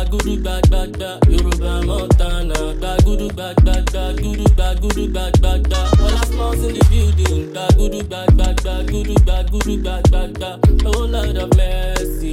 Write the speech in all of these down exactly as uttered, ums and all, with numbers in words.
gudu bad bad bad. Yoruba Montana, bad gudu bad bad bad. Gudu bad gudu bad bad bad. All our smalls in the building, bad gudu bad bad bad. Gudu bad gudu bad bad bad. Oh Lord of mercy.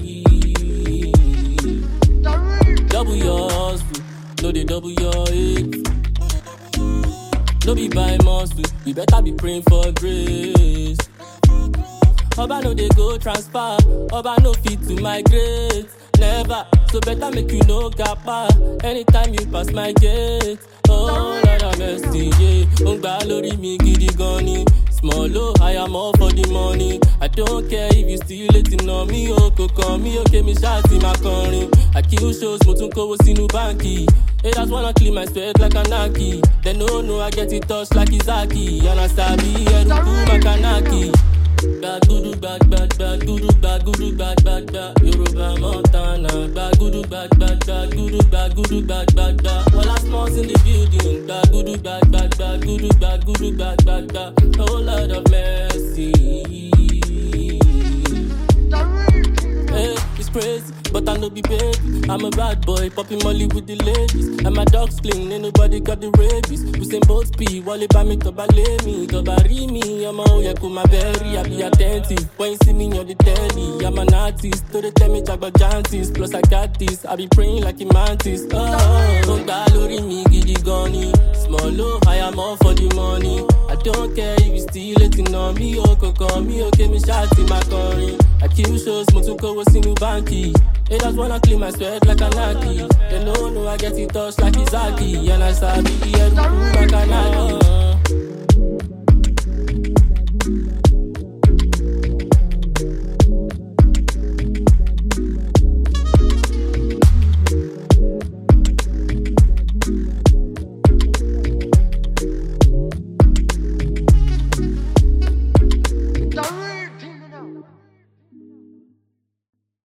Double yours, no they double your it. No be by muscle, we better be praying for grace. Oba no they go transfer, Oba no fit to migrate. Never, so better make you no gappa anytime you pass my gate. Oh Lord have mercy, yeah. Ungba lori mi gidi gani. Small low, I am all for the money. I don't care if you still letting on me. Oh, coco, me okay, me shawty my curry. I kill shows, motunko was in banky. Hey, that's wanna clean my sweat like a Naki. They no no, I get it touched like Izaki. And I sabi, Eruku Makanaki. Bad gudu bad bad bad gudu bad gudu bad bad bad. Yoruba Montana. Bad gudu bad bad bad gudu bad gudu bad bad bad. All our smalls in the building. Bad gudu bad bad bad gudu bad gudu bad bad bad. Oh Lord of mercy. Hey, it's crazy, but I no be baby. I'm a bad boy, popping molly with the ladies. And my dog's clean, ain't nobody got the rabies. We same both speed, wally by me, to ballet me, to bury me. I'm a oh, yeah, my berry, I be attentive. When you see me on the telly, I'm an artist. To the tell me talk about janties, plus I got this. I be praying like a mantis. Oh, don't gallery me, giddy gunny. Small low, I am all for the money. I don't care if you still letting on me, oh, coco, me, okay, me shawty my curry. I kill shows, motunko was in banky. They just wanna clean my sweat like a Naki. They know, no, I get it touched like Izaki. And I sabi, Eruku Makanaki.